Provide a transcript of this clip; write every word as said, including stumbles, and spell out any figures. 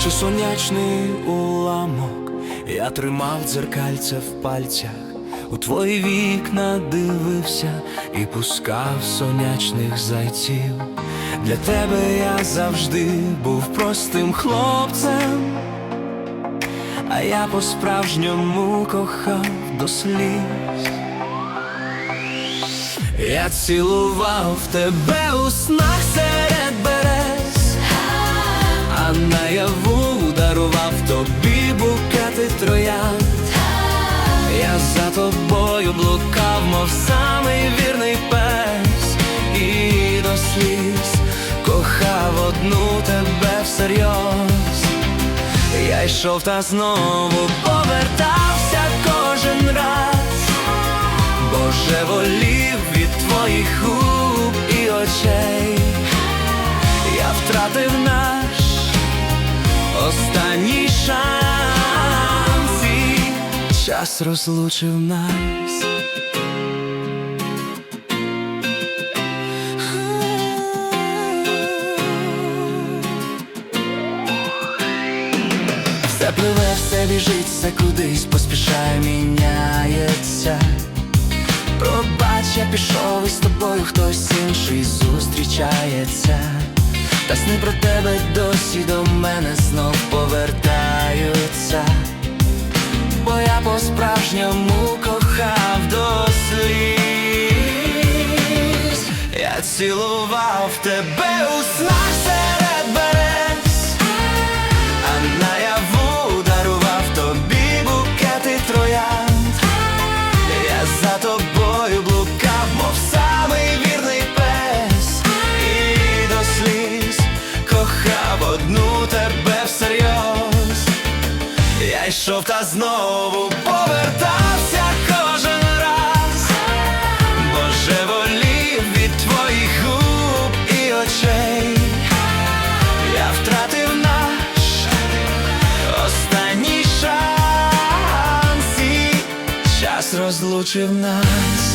Наче сонячний уламок, я тримав дзеркальце в пальцях, у твої вікна дивився і пускав сонячних зайців. Для тебе я завжди був простим хлопцем, а я по-справжньому кохав до сліз. Я цілував тебе у снах серед берез, а наяву дарував тобі букети троянд. Я за тобою блукав, мов самий вірний пес, і до сліз кохав одну тебе всерйоз. Я йшов та знову повертався кожен раз, Боже, волів від твоїх губ і очей. Я втратив наш останній шанс, і час розлучив нас. Все пливе, все біжить, все кудись поспішає, міняється. Пробач, я пішов, і з тобою хтось інший зустрічається. Та сни про тебе досі до мене знов повертаються, бо я по-справжньому кохав до сліз. Я цілував тебе у снах серед берез, а наяву дарував тобі букети троянд. Я за тобою блукав, мов самий вірний пес, і до сліз кохав одну тебе всерйоз. Я йшов та знову повертався кожен раз, Боже, волів від твоїх губ і очей. Я втратив наш останній шанс, і час розлучив нас.